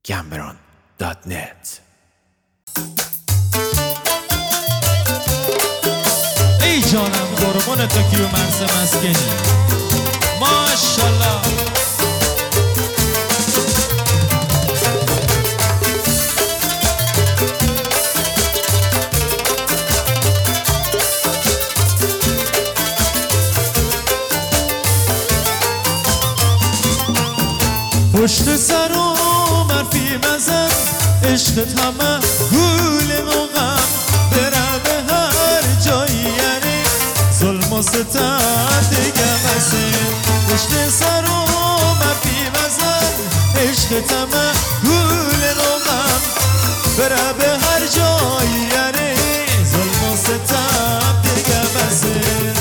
gambron.net. ای جانم قربان تکی و مرز مسکنی ماشالله. پشت سر و مرفی مزن عشقت همه گول و غم بره به هر جایی، یعنی ظلم و ستم دیگه مسیم. پشت سر و مرفی مزن عشقت همه گول و غم بره به هر جایی، یعنی ظلم و ستم دیگه مسیم.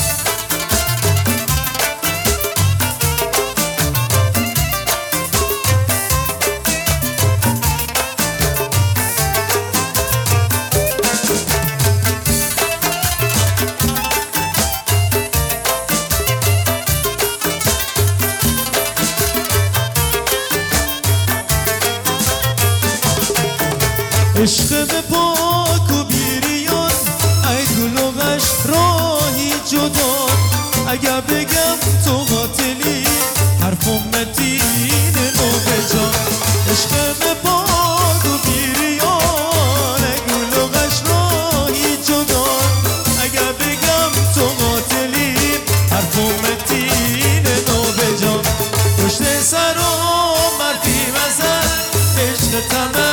عشق به پاک و بیریان ای گلوغش راهی جدان، اگر بگم تو قاتلی حرفم متین نو بجان. عشق به پاک و بیریان ای گلوغش راهی جدان، اگر بگم تو قاتلی حرفم متین نو بجان. پشت سر و مرفی مزن عشق تمه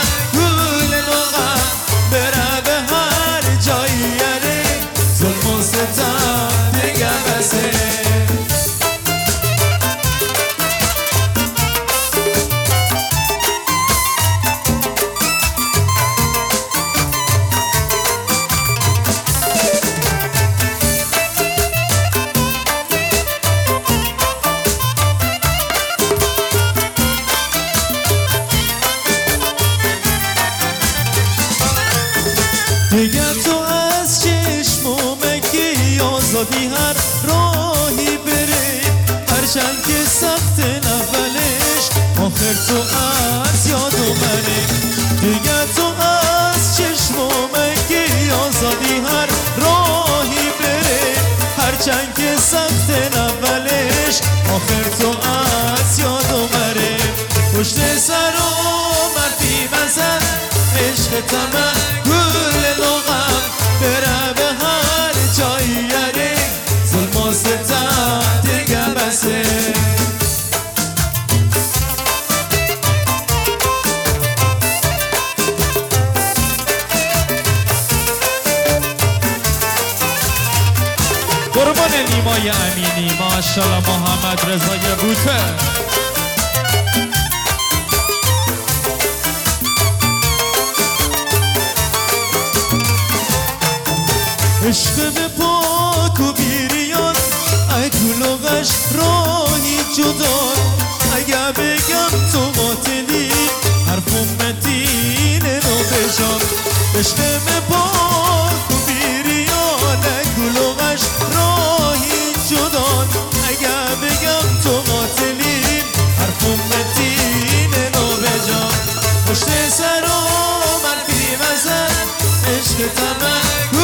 بره به هر جایی، یعنی ظلم و ستم دیگه بسه. دیگه تو از چشم و مگی آزادی هر راهی بره، هرچند که سخت اولش آخر تو از یاد بره. دیگه تو از چشم و مگی آزادی هر راهی بره، هرچند که سخت اولش آخر تو از یاد بره. پشت سر و مرفی مزن عشق تمه گل لغم بره به هر جایی، یعنی ظلم و ستم دیگه بسه. قربان نیمای امینی ماشالله محمد رضای بوته. عشق به پاک و بیریان ای گلوغش راهی جدان، اگر بگم تو قاتلی حرفم متین نو بجان. عشق به پاک و بیریان ای گلوغش راهی جدان، اگر بگم تو قاتلی حرفم متین نو بجان. پشت سر و مرفی مزن عشق تمه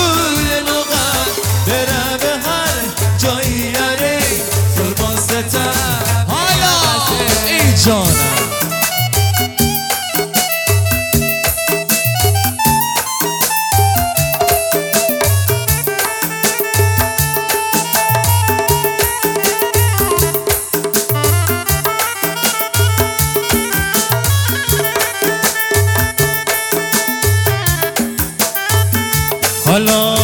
بره به هر جایی، یعنی ظلم و ستم. حالا ای جانم حالا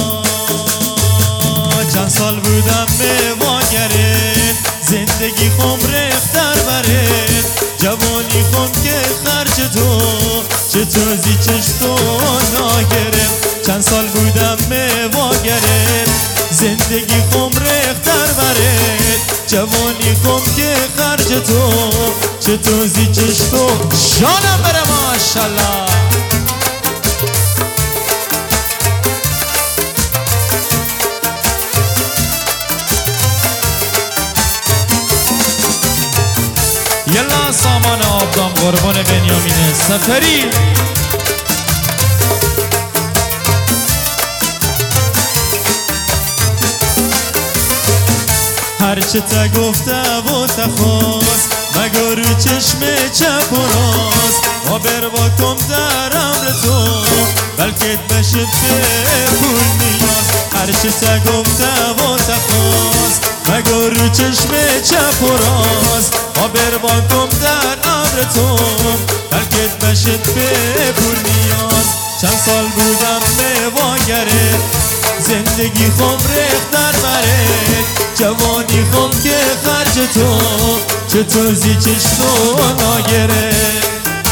چند سال بودم میوه گرفت، زندگی خم ریختر برد، جوانی خم که خرج تو چطوری چشم تو ناگرفت. چند سال بودم میوه گرفت، زندگی خم ریختر برد، جوانی خم که خرج تو چطوری چشم تو جانم بره ماشالله. یلا سامان آب دام قربان بنیامین سفری. هرچه تا گفته و تا خواست مگه رو چشم چپ و راست و بروا کم در امر تو بلکه بشد به پول نیاز. هرچه تا گفته و تا خواست مگه رو چشم چپ و راست و بروا کم در امر تو بلکه بشد به پول نیاز. چند سال بودم میوا گرفت زندگی خوم ریخت در برد جوانی خوم که خرج تو چطور زی چشم تو ناگرفت.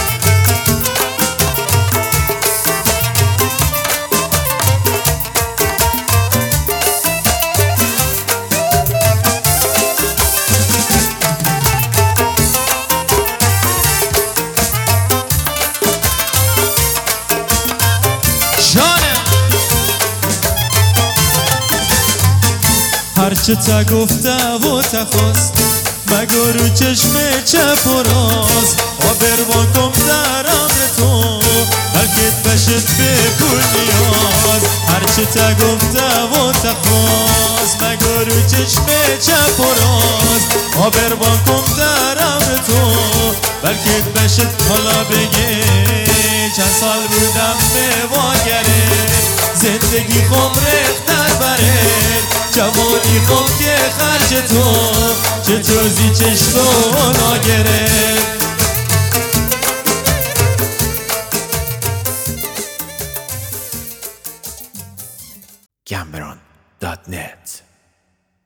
هرچه تا گفته و تا خواست مگه رو چشم چپ و راست و بروان کم در امر تو بلکه بشد به پول نیاز. هرچه تا گفته و تا خواست مگه رو چشم چپ و راست و بروان کم در امر تو بلکه بشد. حالا بگه چند سال بودم میوا گرفت زندگی خوم ریخت در برد جوانی خوم که خرج تو چطور زی چشم تو ناگرفت.